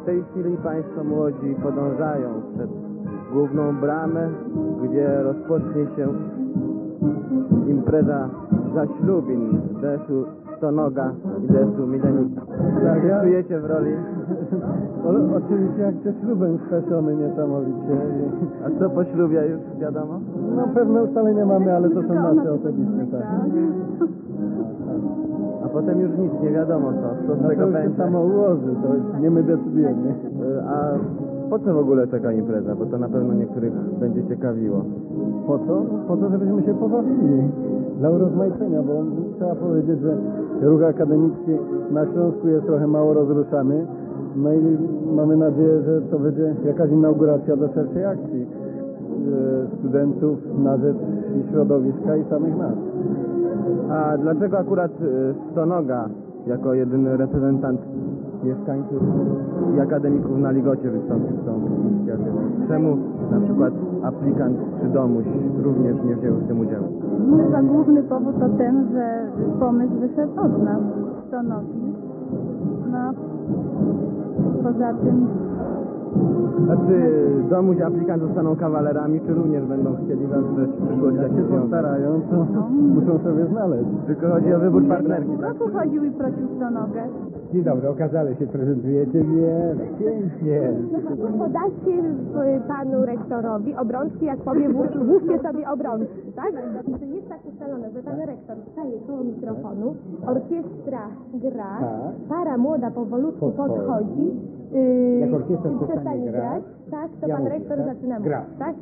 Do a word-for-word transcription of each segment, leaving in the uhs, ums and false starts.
W tej chwili Państwo młodzi podążają przed główną bramę, gdzie rozpocznie się impreza zaślubin D S U Stonoga i D S U Milenika. Jak się czujecie w roli? O, oczywiście jak ze ślubem speszony niesamowicie. A co po ślubie już wiadomo? No pewne ustalenia mamy, ale to są nasze osobiste, tak. A potem już nic, nie wiadomo co, co z No tego to już się będzie. samo ułoży, to już nie my decydujemy. A po co w ogóle taka impreza? Bo to na pewno niektórych będzie ciekawiło. Po co? Po to, żebyśmy się pobawili. Dla urozmaicenia, bo trzeba powiedzieć, że ruch akademicki na Śląsku jest trochę mało rozruszany. No i mamy nadzieję, że to będzie jakaś inauguracja do szerszej akcji e, studentów na rzecz i środowiska i samych nas. A dlaczego akurat y, Stonoga jako jedyny reprezentant mieszkańców i akademików na Ligocie wystąpił z tą inicjatywą? Czemu na przykład aplikant czy domuś również nie wzięły w tym udziału? No, za główny powód to ten, że pomysł wyszedł od nas, Stonogi. No, poza tym... A czy domuś aplikant zostaną kawalerami, czy również będą chcieli zawrzeć w przyszłości Jak jakieś się związki? postarają, to muszą sobie znaleźć. Tylko chodzi o wybór partnerki, tak? Kto tu chodził i prosił Stonogę? Dzień dobry, okazale się prezentujecie, nie? Pięknie. Podajcie y, panu rektorowi obrączki, jak powie, włóż- włóżcie sobie obrączki, tak? Że jest tak ustalone, że pan rektor staje koło mikrofonu, orkiestra gra, Tak. para młoda powolutku Podchodzi. podchodzi, y, Jak orkiestra i przestanie przestanie grać, grać, tak, to ja pan mówię, rektor tak? zaczyna Gra. mówić, tak?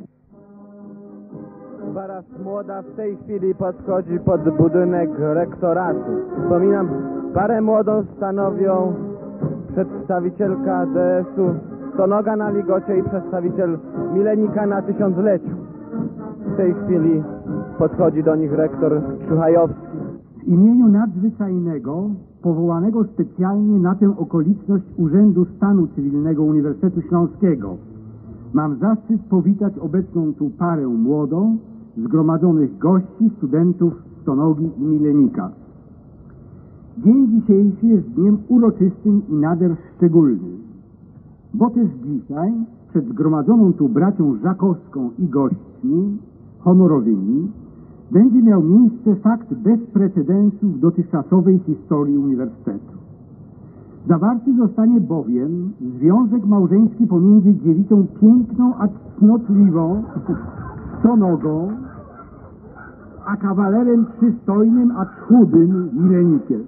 Para młoda w tej chwili podchodzi pod budynek rektoratu. Wspominam, parę młodą stanowią przedstawicielka D S U Stonoga na Ligocie i przedstawiciel Milenika na tysiącleciu. W tej chwili podchodzi do nich rektor Czuchajowski. W imieniu nadzwyczajnego, powołanego specjalnie na tę okoliczność Urzędu Stanu Cywilnego Uniwersytetu Śląskiego, mam zaszczyt powitać obecną tu parę młodą, zgromadzonych gości, studentów Stonogi i Milenika. Dzień dzisiejszy jest dniem uroczystym i nader szczególnym, bo też dzisiaj przed zgromadzoną tu bracią Żakowską i gośćmi honorowymi będzie miał miejsce fakt bez precedensu w dotychczasowej historii Uniwersytetu. Zawarty zostanie bowiem związek małżeński pomiędzy dziewicą piękną, a cnotliwą Stonogą, a kawalerem przystojnym, a chudym Milenikiem.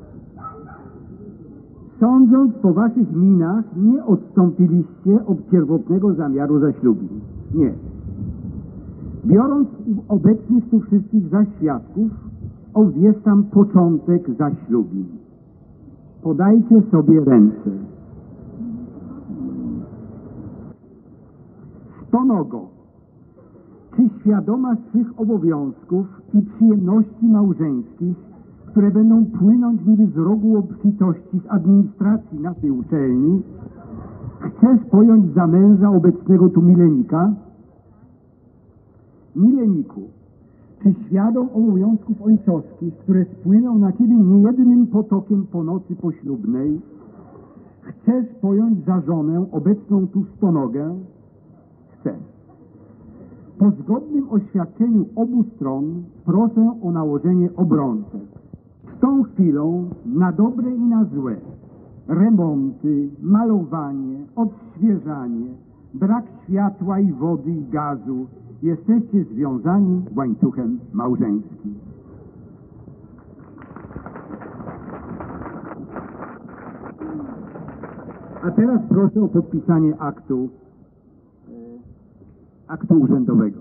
Sądząc po waszych minach, nie odstąpiliście od pierwotnego zamiaru zaślubin. Nie. Biorąc obecnych tu wszystkich za świadków, obwieszczam początek zaślubin. Podajcie sobie ręce. Stonogo, czy świadoma swych obowiązków i przyjemności małżeńskich, które będą płynąć niby z rogu obfitości z administracji naszej uczelni, chcesz pojąć za męża obecnego tu Milenika? Mileniku, czy świadom obowiązków ojcowskich, które spłyną na ciebie niejednym potokiem po nocy poślubnej, chcesz pojąć za żonę obecną tu Stonogę? Chcesz. Po zgodnym oświadczeniu obu stron proszę o nałożenie obrączek. Z tą chwilą na dobre i na złe, remonty, malowanie, odświeżanie, brak światła i wody i gazu, jesteście związani łańcuchem małżeńskim. A teraz proszę o podpisanie aktu, aktu urzędowego.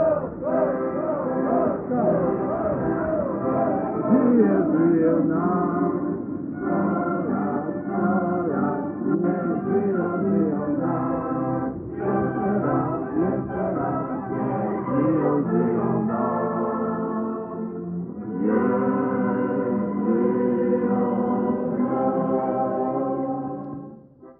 Żyje, żyje nam.